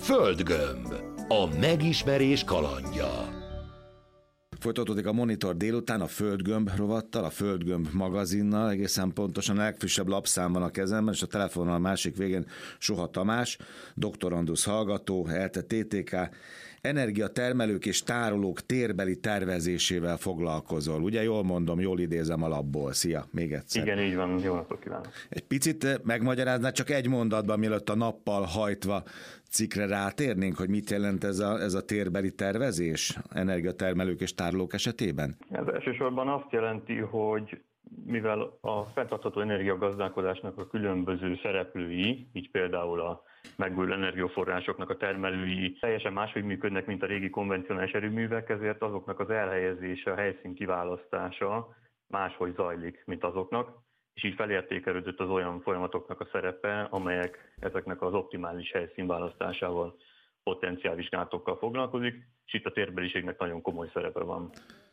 Földgömb. A megismerés kalandja. Folytatódik a Monitor délután a Földgömb rovattal, a Földgömb magazinnal, egészen pontosan a legfrissebb lapszám van a kezemben, és a telefonon a másik végén Soha Tamás, doktorandusz hallgató, ELTE TTK, energiatermelők és tárolók térbeli tervezésével foglalkozol. Ugye jól mondom, jól idézem a lapból. Szia, még egyszer. Igen, így van, jó napot kívánok. Egy picit megmagyarázná csak egy mondatban, mielőtt a nappal hajtva cikkre rátérnénk, hogy mit jelent ez a térbeli tervezés energiatermelők és tárolók esetében? Ez elsősorban azt jelenti, hogy mivel a fenntartható energiagazdálkodásnak a különböző szereplői, így például a megújuló energiaforrásoknak a termelői teljesen máshogy működnek, mint a régi konvencionális erőművek, ezért azoknak az elhelyezése, a helyszín kiválasztása máshogy zajlik, mint azoknak, és így felértékelődött az olyan folyamatoknak a szerepe, amelyek ezeknek az optimális helyszínválasztásával, potenciálvizsgálatokkal foglalkozik, és itt a térbeliségnek nagyon komoly szerepe van.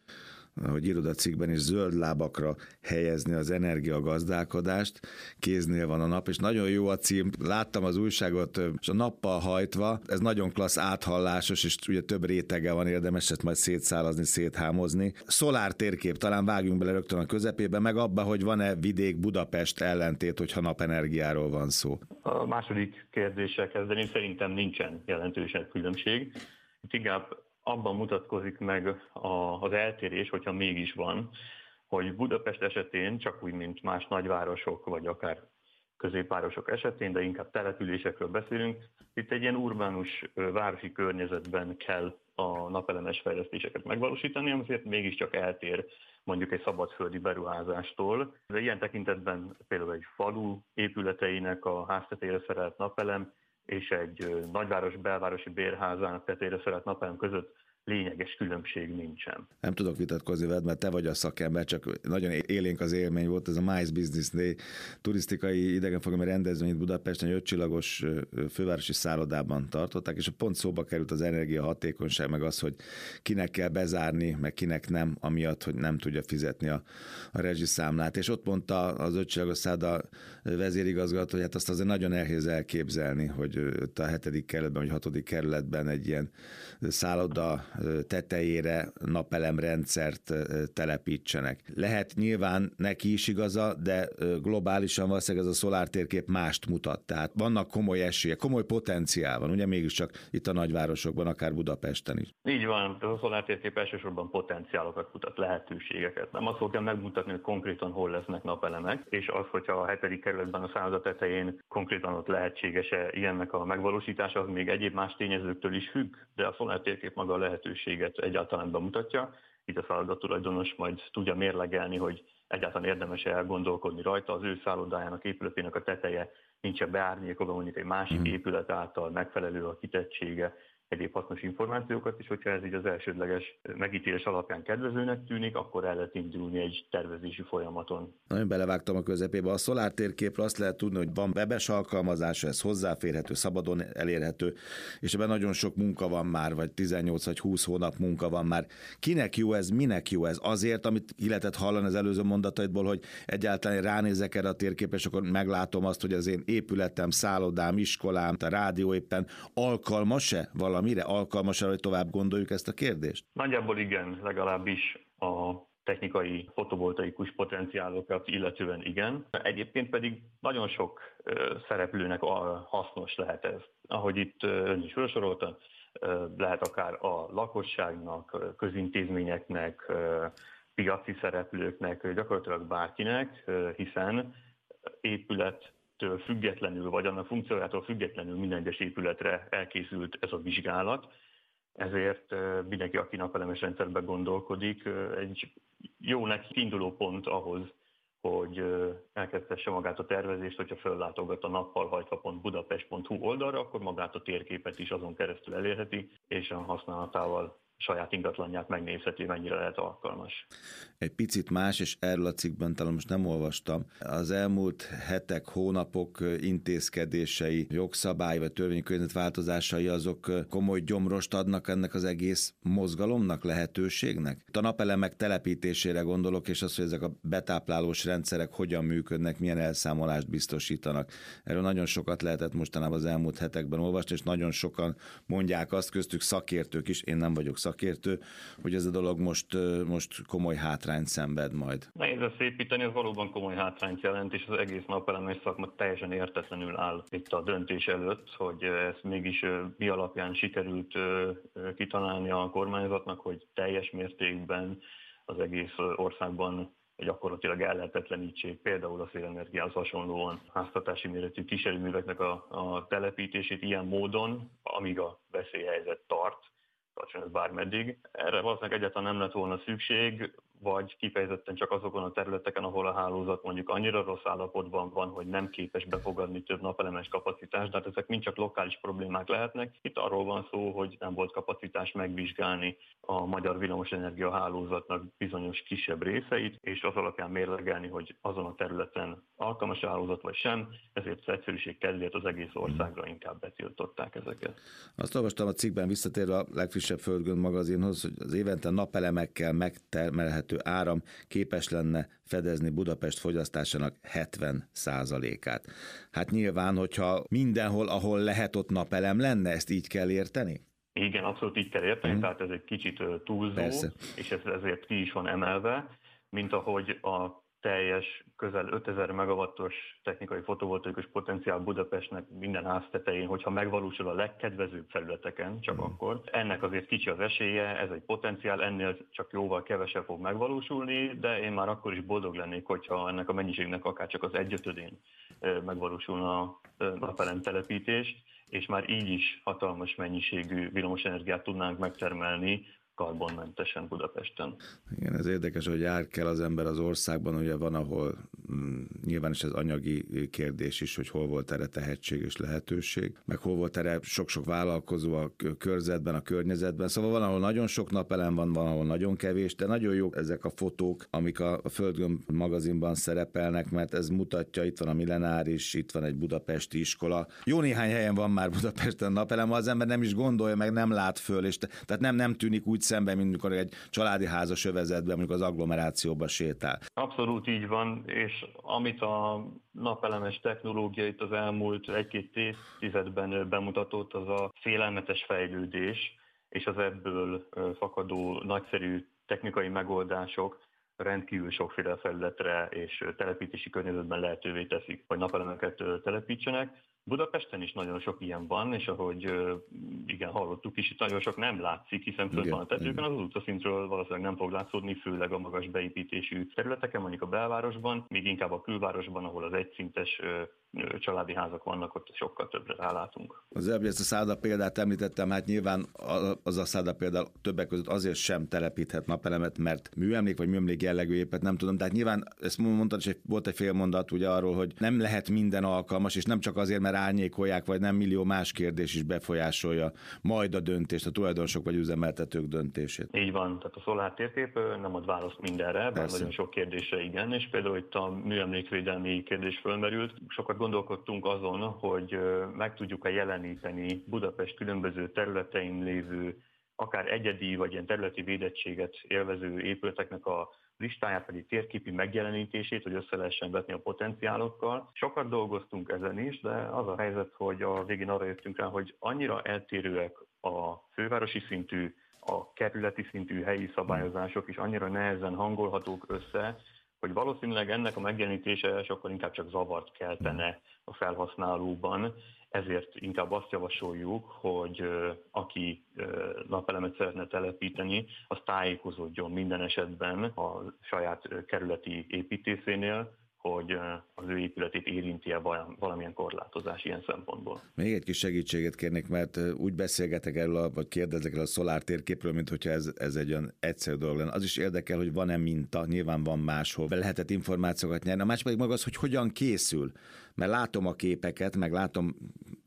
Ahogy írod a cikkben is, zöld lábakra helyezni az energiagazdálkodást, kéznél van a nap, és nagyon jó a cím, láttam az újságot, és a nappal hajtva, ez nagyon klassz áthallásos, és ugye több rétege van, érdemes ezt majd szétszálazni, széthámozni. Szolár térkép, talán vágjunk bele rögtön a közepébe, meg abba, hogy van-e vidék-Budapest ellentét, hogyha napenergiáról van szó. A második kérdéssel kezdeném, szerintem nincsen jelentősebb különbség. Itt inkább abban mutatkozik meg az eltérés, hogyha mégis van, hogy Budapest esetén, csak úgy, mint más nagyvárosok, vagy akár középvárosok esetén, de inkább településekről beszélünk, itt egy ilyen urbánus városi környezetben kell a napelemes fejlesztéseket megvalósítani, azért mégiscsak eltér mondjuk egy szabadföldi beruházástól. De ilyen tekintetben például egy falu épületeinek a háztetejére szerelt napelem és egy nagyváros belvárosi bérházának tetejére szerelt napelem között lényeges különbség nincsen. Nem tudok vitatkozni veled, mert te vagy a szakember, csak nagyon élénk az élmény volt, ez a MICE Business Day turisztikai idegenforgalmi rendezvényt Budapesten, egy 5 csillagos fővárosi szállodában tartották, és pont szóba került az energiahatékonyság, meg az, hogy kinek kell bezárni, meg kinek nem, amiatt, hogy nem tudja fizetni a rezsiszámlát. És ott mondta az 5 csillagos szálloda vezérigazgató, hogy hát azt azért nagyon nehéz elképzelni, hogy a 7. kerületben, vagy 6. kerületben egy ilyen szálloda tetejére napelemrendszert telepítsenek. Lehet nyilván neki is igaza, de globálisan valószínűleg ez a szolártérkép mást mutat. Tehát vannak komoly esélyek, komoly potenciál van, ugye mégiscsak itt a nagyvárosokban, akár Budapesten is. Így van, a szolártérkép elsősorban potenciálokat mutat, lehetőségeket. Nem azt fogja megmutatni, hogy konkrétan hol lesznek napelemek, és az, hogyha a 7. kerületben a szálloda tetején konkrétan ott lehetséges-e ilyennek a megvalósítása, az még egyéb más tényezőktől is függ, de a szolártérkép maga a lehetőséget egyáltalán bemutatja. Itt a szálloda tulajdonos majd tudja mérlegelni, hogy egyáltalán érdemes elgondolkodni rajta, az ő szállodájának, épületének a teteje nincs beárnyékolva, mondjuk egy másik épület által megfelelő a kitettsége, egyéb hasznos információkat is, hogyha ez így az elsődleges megítélés alapján kedvezőnek tűnik, akkor el lehet indulni egy tervezési folyamaton. Nagyon belevágtam a közepébe. A szolártérképről azt lehet tudni, hogy van webes alkalmazása, ez hozzáférhető, szabadon elérhető, és ebben nagyon sok munka van már, vagy 18 vagy 20 hónap munka van már. Kinek jó ez, minek jó ez? Azért, amit ki lehetett hallani az előző mondataidból, hogy egyáltalán ránézek erre a térképre, és akkor meglátom azt, hogy az én épületem, szállodám, iskolám, a rádió éppen alkalmas-e valamire, alkalmas-e, hogy tovább gondoljuk ezt a kérdést? Nagyjából igen, legalábbis a technikai fotovoltaikus potenciálokat illetően igen. Egyébként pedig nagyon sok szereplőnek hasznos lehet ez. Ahogy itt ön is felsorolta, lehet akár a lakosságnak, közintézményeknek, piaci szereplőknek, gyakorlatilag bárkinek, hiszen épülettől függetlenül, vagy annak funkciójától függetlenül minden egyes épületre elkészült ez a vizsgálat. Ezért mindenki, aki napelemes rendszerben gondolkodik, egy jó kiinduló pont ahhoz, hogy elkezdhesse magát a tervezést, hogyha fellátogat a nappalhajtva.budapest.hu oldalra, akkor magát a térképet is azon keresztül elérheti, és a használatával saját ingatlanját megnézheti, mennyire lehet alkalmas. Egy picit más, és erről a cikkben talán most nem olvastam. Az elmúlt hetek, hónapok intézkedései, jogszabály vagy törvényi környezetváltozásai azok komoly gyomrost adnak ennek az egész mozgalomnak, lehetőségnek? A napelemek telepítésére gondolok, és az, hogy ezek a betáplálós rendszerek hogyan működnek, milyen elszámolást biztosítanak. Erről nagyon sokat lehetett mostanában az elmúlt hetekben olvasni, és nagyon sokan mondják azt, köztük szakértők is, én nem vagyok szakértő, hogy ez a dolog most komoly hátrányt szenved majd. Nehéz ezt szépíteni, ez valóban komoly hátrányt jelent, és az egész napelemes szakma teljesen értetlenül áll itt a döntés előtt, hogy ezt mégis mi alapján sikerült kitalálni a kormányzatnak, hogy teljes mértékben az egész országban gyakorlatilag ellehetetlenítsék például a szélenergiához hasonlóan háztartási méretű kísérőműveknek a telepítését ilyen módon, amíg a veszélyhelyzet tartson ez bármeddig. Erre valószínűleg egyáltalán nem lett volna szükség, vagy kifejezetten csak azokon a területeken, ahol a hálózat mondjuk annyira rossz állapotban van, hogy nem képes befogadni több napelemes kapacitást, de hát ezek mind csak lokális problémák lehetnek. Itt arról van szó, hogy nem volt kapacitás megvizsgálni a magyar villamosenergia hálózatnak bizonyos kisebb részeit, és az alapján mérlegelni, hogy azon a területen alkalmas hálózat vagy sem, ezért az egyszerűség kedvéért az egész országra inkább betiltották ezeket. Azt olvastam a cikkben, visszatérve a legfrissebb Földgönd magazinhoz, hogy az évente napelemekkel megtermelhető áram képes lenne fedezni Budapest fogyasztásának 70%-át. Hát nyilván, hogyha mindenhol, ahol lehet, ott napelem lenne, ezt így kell érteni? Igen, abszolút így kell érteni, tehát ez egy kicsit túlzó, Persze. És ez ezért ki is van emelve, mint ahogy a teljes, közel 5000 megawattos technikai fotovoltaikus potenciál Budapestnek minden ház tetején, hogyha megvalósul a legkedvezőbb felületeken, csak akkor. Ennek azért kicsi az esélye, ez egy potenciál, ennél csak jóval kevesebb fog megvalósulni, de én már akkor is boldog lennék, hogyha ennek a mennyiségnek akár csak az 1/5 megvalósulna a napelem telepítés, és már így is hatalmas mennyiségű villamosenergiát tudnánk megtermelni karbonmentesen Budapesten. Igen, ez érdekes, hogy jár kell az ember az országban, ugye van, ahol nyilván is ez anyagi kérdés is, hogy hol volt erre tehetség és lehetőség, meg hol volt erre sok-sok vállalkozó a körzetben, a környezetben. Szóval van, ahol nagyon sok napelem van, ahol nagyon kevés, de nagyon jók ezek a fotók, amik a Földgömb magazinban szerepelnek, mert ez mutatja, itt van a Millenáris, itt van egy budapesti iskola. Jó néhány helyen van már Budapesten napelem, az ember nem is gondolja, meg nem lát föl, és tehát nem tűnik úgy szemben, mint mikor egy családi házas övezetben, mondjuk az agglomerációba sétál. Abszolút így van, és amit a napelemes technológia itt az elmúlt 1-2 évtizedben bemutatott, az a félelmetes fejlődés, és az ebből fakadó nagyszerű technikai megoldások rendkívül sokféle felületre és telepítési környezetben lehetővé teszik, hogy napelemeket telepítsenek. Budapesten is nagyon sok ilyen van, és ahogy igen, hallottuk is, itt nagyon sok nem látszik, hiszen fönt van a tetőkön, az utcaszintről valószínűleg nem fog látszódni, főleg a magas beépítésű területeken, mondjuk a belvárosban, még inkább a külvárosban, ahol az egyszintes családi házak vannak, ott sokkal többre rálátunk. Az előbb ezt a szálloda példát említettem, hát nyilván az a szálloda példa többek között azért sem telepíthet napelemet, mert műemlék vagy műemlék jellegű épület, nem tudom. Tehát nyilván ezt mondtad, és volt egy fél mondat ugye arról, hogy nem lehet minden alkalmas, és nem csak azért, mert árnyékolják, vagy nem millió más kérdés is befolyásolja majd a döntést, a tulajdonosok vagy üzemeltetők döntését. Így van, tehát a Szolár térkép nem ad választ mindenre, bár nagyon sok kérdésre igen, és például itt a műemlékvédelmi kérdés fölmerült. Sokat gondolkodtunk azon, hogy meg tudjuk-e jeleníteni Budapest különböző területein lévő, akár egyedi vagy ilyen területi védettséget élvező épületeknek a listáját, vagy térképi megjelenítését, hogy össze lehessen vetni a potenciálokkal. Sokat dolgoztunk ezen is, de az a helyzet, hogy a végén arra jöttünk rá, hogy annyira eltérőek a fővárosi szintű, a kerületi szintű helyi szabályozások is annyira nehezen hangolhatók össze, hogy valószínűleg ennek a megjelenítése sokkal inkább csak zavart keltene a felhasználóban, ezért inkább azt javasoljuk, hogy aki napelemet szeretne telepíteni, az tájékozódjon minden esetben a saját kerületi építészénél, hogy az ő épületét érinti-e valamilyen korlátozás ilyen szempontból. Még egy kis segítséget kérnék, mert úgy beszélgetek erről, vagy kérdezek el a Szolár térképről, mint hogyha ez egy olyan egyszerű dolog lenne. Az is érdekel, hogy van-e minta, nyilván van máshol, lehetett információkat nyerni. A másik pedig maga az, hogy hogyan készül. Mert látom a képeket, meg látom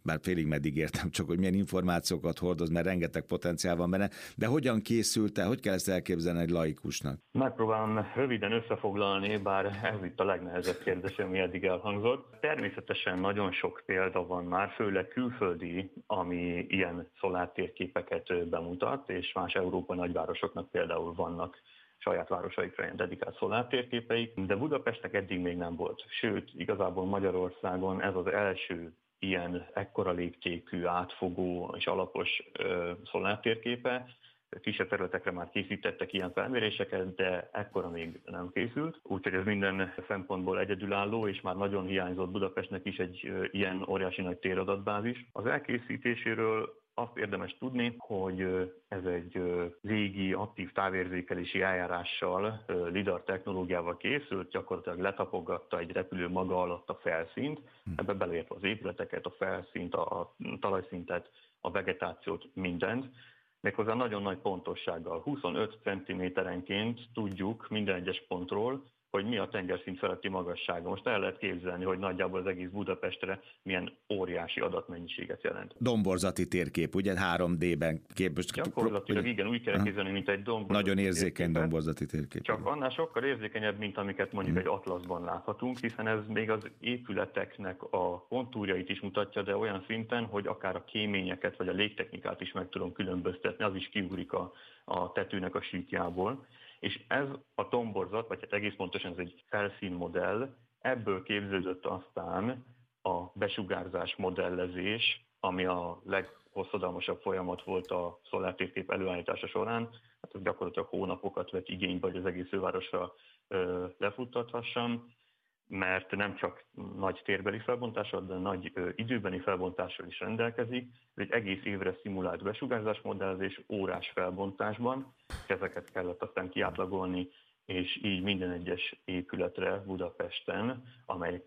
bár félig meddig értem csak, hogy milyen információkat hordoz, mert rengeteg potenciál van benne, de hogyan készült el, hogy kell ezt elképzelni egy laikusnak? Megpróbálom röviden összefoglalni, bár ez itt a legnehezebb kérdés, ami eddig elhangzott. Természetesen nagyon sok példa van már, főleg külföldi, ami ilyen szolártérképeket bemutat, és más Európa nagyvárosoknak például vannak saját városaikra ilyen dedikált szolártérképeik, de Budapestnek eddig még nem volt. Sőt, igazából Magyarországon ez az első ilyen ekkora léptékű, átfogó és alapos szolártérképe. Kisebb területekre már készítettek ilyen felméréseket, de ekkora még nem készült. Úgyhogy ez minden szempontból egyedülálló, és már nagyon hiányzott Budapestnek is egy ilyen óriási nagy téradatbázis. Az elkészítéséről azt érdemes tudni, hogy ez egy régi aktív távérzékelési eljárással, lidar technológiával készült, gyakorlatilag letapogatta egy repülő maga alatt a felszínt, ebbe beleértve az épületeket, a felszínt, a talajszintet, a vegetációt, mindent. Méghozzá nagyon nagy pontossággal, 25 cm-enként tudjuk minden egyes pontról, hogy mi a tengerszint feletti magassága. Most el lehet képzelni, hogy nagyjából az egész Budapestre milyen óriási adatmennyiséget jelent. Domborzati térkép, ugye 3D-ben képes. Gyakorlatilag igen, úgy kell képzelni, mint egy domborzati nagyon érzékeny térképet, domborzati térkép. Csak annál sokkal érzékenyebb, mint amiket mondjuk egy atlaszban láthatunk, hiszen ez még az épületeknek a kontúrjait is mutatja, de olyan szinten, hogy akár a kéményeket vagy a légtechnikát is meg tudom különböztetni, az is kiugrik a tetőnek a síkjából. És ez a domborzat, vagy hát egész pontosan ez egy felszínmodell, ebből képződött aztán a besugárzás modellezés, ami a leghosszadalmasabb folyamat volt a szolártérkép előállítása során. Hát ez gyakorlatilag hónapokat vett igénybe, hogy az egész fővárosra lefuttathassam, mert nem csak nagy térbeli felbontással, de nagy időbeni felbontással is rendelkezik. Ez egy egész évre szimulált besugárzásmodellezés órás felbontásban, és ezeket kellett aztán kiátlagolni, és így minden egyes épületre Budapesten, amely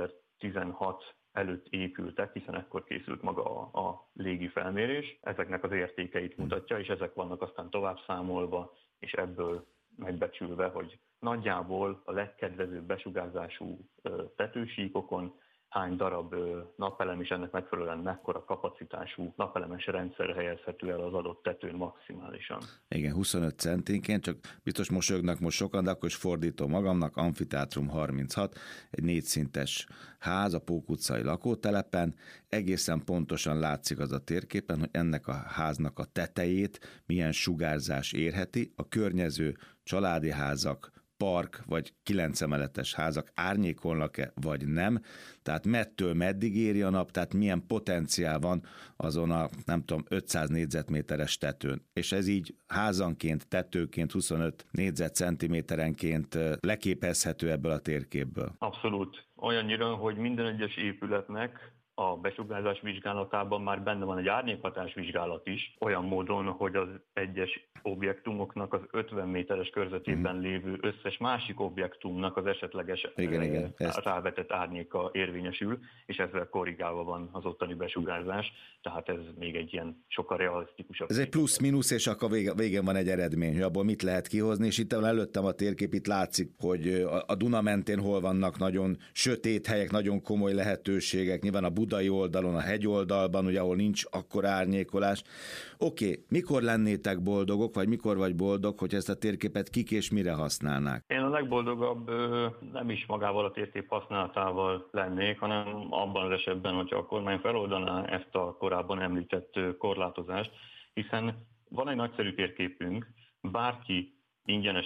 2016 előtt épültek, hiszen ekkor készült maga a légi felmérés, ezeknek az értékeit mutatja, és ezek vannak aztán tovább számolva, és ebből megbecsülve, hogy nagyjából a legkedvezőbb besugárzású tetősíkokon hány darab napelem is ennek megfelelően mekkora kapacitású napelemes rendszer helyezhető el az adott tetőn maximálisan. Igen, 25 centinként, csak biztos mosolyognak most sokan, de akkor is fordítom magamnak, Amfiteátrum 36, egy 4 szintes ház a Pók utcai lakótelepen, egészen pontosan látszik az a térképen, hogy ennek a háznak a tetejét milyen sugárzás érheti, a környező családi házak, park vagy 9 emeletes házak árnyékolnak-e, vagy nem. Tehát mettől meddig éri a nap, tehát milyen potenciál van azon a, nem tudom, 500 négyzetméteres tetőn. És ez így házanként, tetőként, 25 négyzetcentiméterenként leképezhető ebből a térképből. Abszolút. Olyannyira, hogy minden egyes épületnek a besugárzás vizsgálatában már benne van egy árnyékhatás vizsgálat is, olyan módon, hogy az egyes objektumoknak az 50 méteres körzetében lévő összes másik objektumnak az esetleges rávetett árnyéka érvényesül, és ezzel korrigálva van az ottani besugárzás, tehát ez még egy ilyen sokkal realisztikusabb. Ez egy plusz-minusz, és akkor végén van egy eredmény, hogy abból mit lehet kihozni, és itt előttem a térkép, itt látszik, hogy a Duna mentén hol vannak nagyon sötét helyek, nagyon komoly lehetőségek, nyilván a budai oldalon, a hegyoldalban, ugye, ahol nincs akkora árnyékolás. Oké, mikor lennétek boldogok, vagy mikor vagy boldog, hogy ezt a térképet kik és mire használnák? Én a legboldogabb nem is magával a térkép használatával lennék, hanem abban az esetben, hogyha a kormány feloldaná ezt a korábban említett korlátozást, hiszen van egy nagyszerű térképünk, bárki ingyenes